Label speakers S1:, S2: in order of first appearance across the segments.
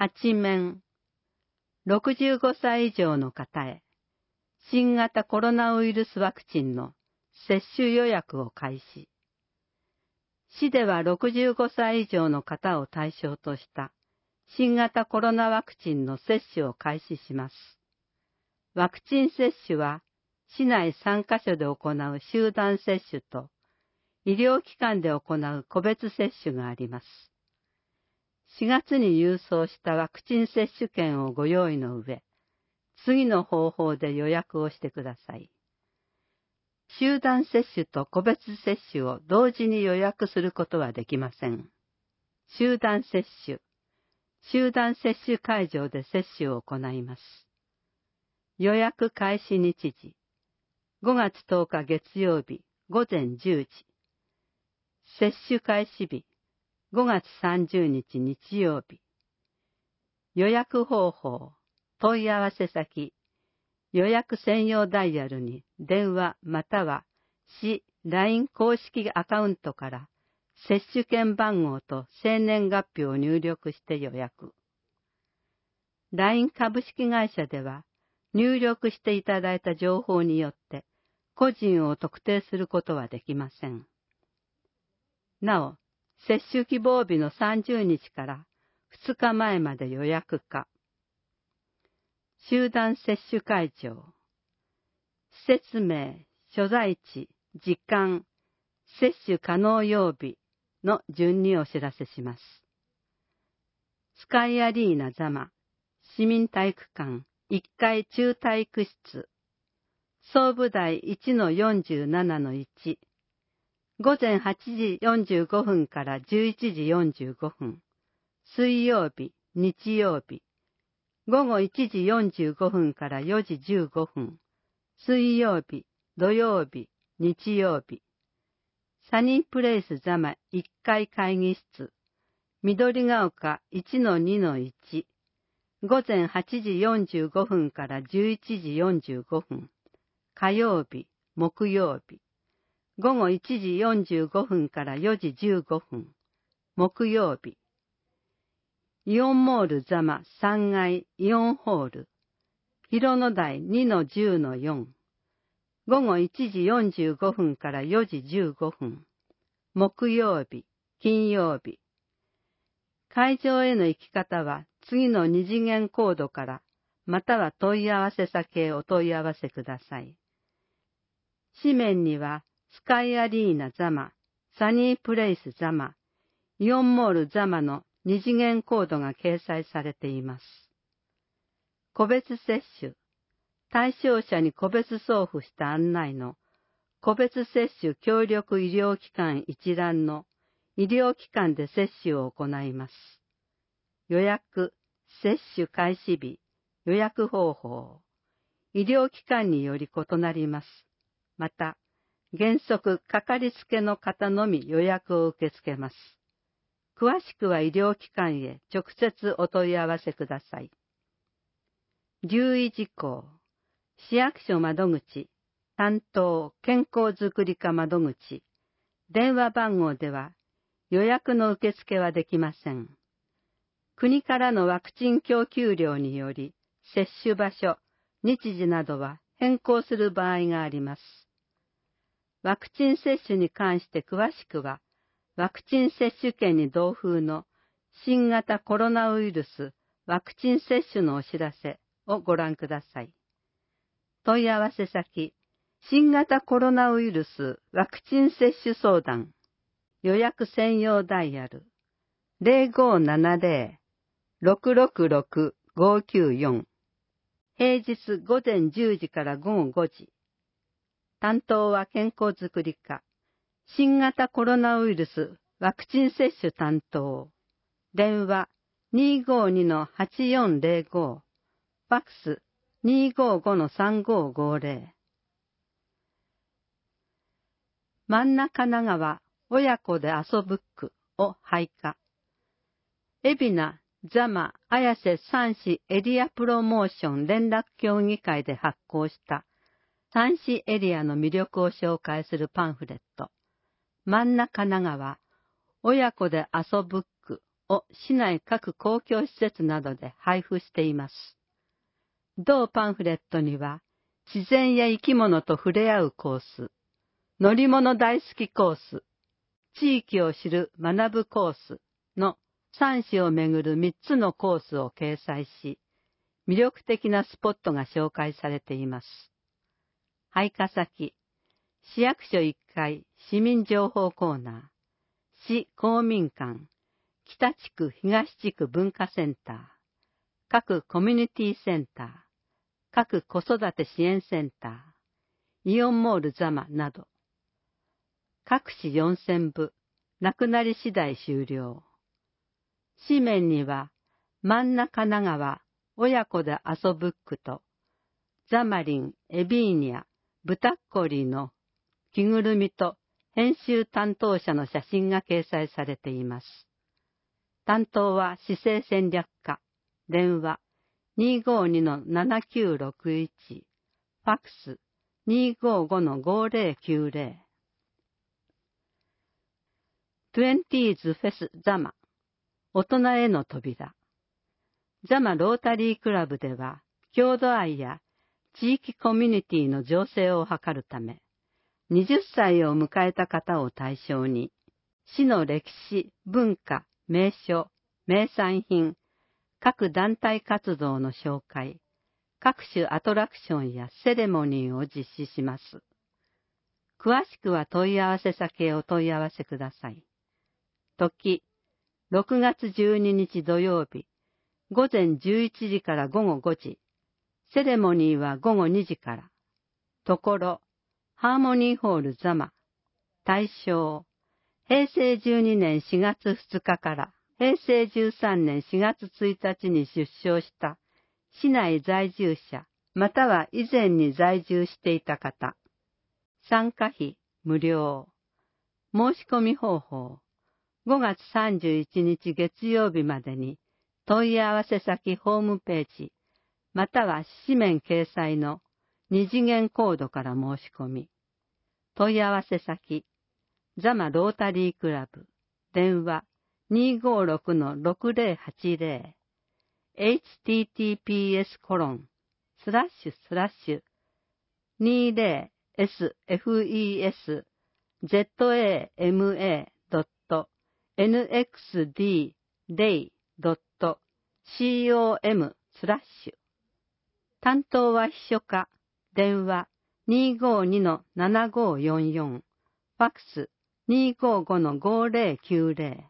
S1: 8面、65歳以上の方へ、新型コロナウイルスワクチンの接種予約を開始。市では65歳以上の方を対象とした新型コロナワクチンの接種を開始します。ワクチン接種は、市内3カ所で行う集団接種と、医療機関で行う個別接種があります。4月に郵送したワクチン接種券をご用意の上、次の方法で予約をしてください。集団接種と個別接種を同時に予約することはできません。集団接種会場で接種を行います。予約開始日時、5月10日月曜日午前10時。接種開始日、5月30日日曜日。予約方法、問い合わせ先、予約専用ダイヤルに電話または市 LINE 公式アカウントから接種券番号と生年月日を入力して予約。LINE 株式会社では入力していただいた情報によって個人を特定することはできません。なお、接種希望日の30日から2日前まで予約可。集団接種会場。施設名、所在地、時間、接種可能曜日の順にお知らせします。スカイアリーナ座間、市民体育館1階中体育室、総武台 1-47-1、午前8時45分から11時45分、水曜日、日曜日、午後1時45分から4時15分、水曜日、土曜日、日曜日、サニープレイス座間1階会議室、緑が丘 1-2-1、午前8時45分から11時45分、火曜日、木曜日、午後1時45分から4時15分、木曜日。イオンモール座間3階イオンホール、広野台 2-10-4、午後1時45分から4時15分、木曜日、金曜日。会場への行き方は次の2次元コードからまたは問い合わせ先へお問い合わせください。紙面にはスカイアリーナ座間、サニープレイス座間、イオンモール座間の2次元コードが掲載されています。個別接種、対象者に個別送付した案内の個別接種協力医療機関一覧の医療機関で接種を行います。予約、接種開始日、予約方法、医療機関により異なります。また、原則かかりつけの方のみ予約を受け付けます。詳しくは医療機関へ直接お問い合わせください。留意事項、市役所窓口、担当健康づくり課窓口、電話番号では予約の受付はできません。国からのワクチン供給量により接種場所、日時などは変更する場合があります。ワクチン接種に関して詳しくは、ワクチン接種券に同封の新型コロナウイルスワクチン接種のお知らせをご覧ください。問い合わせ先、新型コロナウイルスワクチン接種相談、予約専用ダイヤル、0570-666-594、平日午前10時から午後5時。担当は健康づくり課、新型コロナウイルスワクチン接種担当、電話 252-8405、ファックス 255-3550。真ん中長川親子で遊ぶ区を配下。海老名、座間、綾瀬3市エリアプロモーション連絡協議会で発行した3市エリアの魅力を紹介するパンフレット。真ん中長川親子で遊ぶ区を市内各公共施設などで配布しています。同パンフレットには、自然や生き物と触れ合うコース、乗り物大好きコース、地域を知る学ぶコースの3市をめぐる3つのコースを掲載し、魅力的なスポットが紹介されています。配下先、市役所1階市民情報コーナー、市公民館、北地区東地区文化センター、各コミュニティセンター、各子育て支援センター、イオンモールザマなど、各市4000部、なくなり次第終了。紙面には、真ん中長川、親子で遊ぶっくと、ザマリン、エビーニャ、ブタッコリーの着ぐるみと編集担当者の写真が掲載されています。担当は市政戦略課、電話 252-7961、ファックス 255-5090。20s フェスザマ、大人への扉。ザマロータリークラブでは、郷土愛や地域コミュニティの醸成を図るため、20歳を迎えた方を対象に、市の歴史、文化、名所、名産品、各団体活動の紹介、各種アトラクションやセレモニーを実施します。詳しくは問い合わせ先へお問い合わせください。時、6月12日土曜日、午前11時から午後5時、セレモニーは午後2時から。ところ、ハーモニーホールザマ。対象、平成12年4月2日から平成13年4月1日に出生した市内在住者、または以前に在住していた方。参加費無料。申し込み方法、5月31日月曜日までに問い合わせ先ホームページ、または紙面掲載の二次元コードから申し込み。問い合わせ先、ザマロータリークラブ、電話 256-6080、https://20sfesma.nxdday.com/担当は秘書課、電話 252-7544、ファックス 255-5090。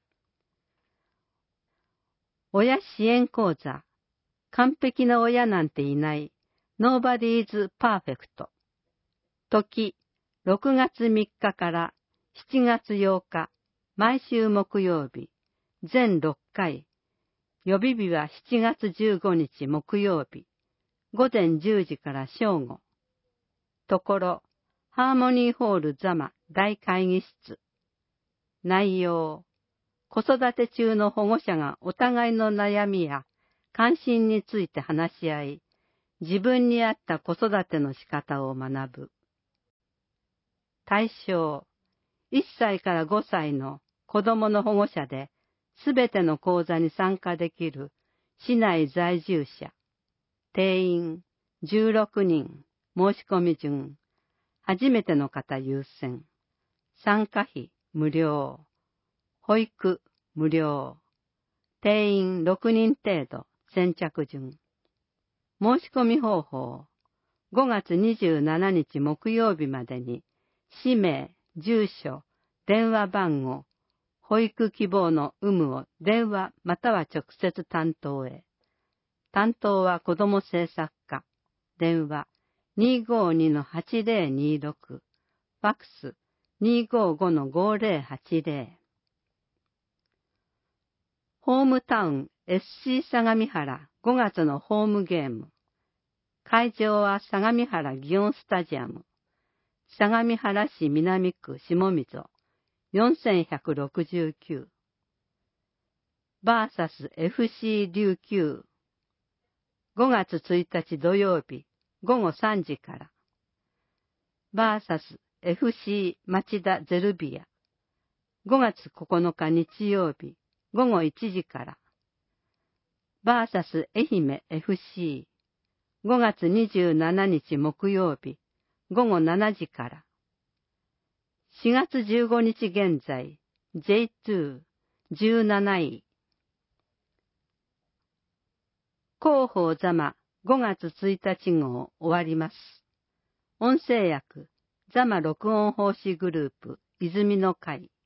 S1: 親支援講座、完璧な親なんていない、Nobody is Perfect。時、6月3日から7月8日、毎週木曜日、全6回。予備日は7月15日木曜日、午前10時から正午。ところ、ハーモニーホールザマ大会議室。内容、子育て中の保護者がお互いの悩みや関心について話し合い、自分に合った子育ての仕方を学ぶ。対象、1歳から5歳の子供の保護者で、すべての講座に参加できる市内在住者。定員16人、申し込み順。初めての方優先。参加費無料。保育無料。定員6人程度、先着順。申し込み方法。5月27日木曜日までに、氏名、住所、電話番号、保育希望の有無を電話または直接担当へ。担当は子ども政策課。電話 252-8026。ファックス 255-5080。ホームタウン SC 相模原5月のホームゲーム。会場は相模原祇園スタジアム。相模原市南区下溝4169。バーサス FC 琉球。5月1日土曜日午後3時から。バーサス FC 町田ゼルビア。5月9日日曜日午後1時から。バーサス愛媛 FC、5月27日木曜日、午後7時から。4月15日現在、J2、17位。広報座間5月1日号終わります。音声訳、座間録音奉仕グループ、泉の会。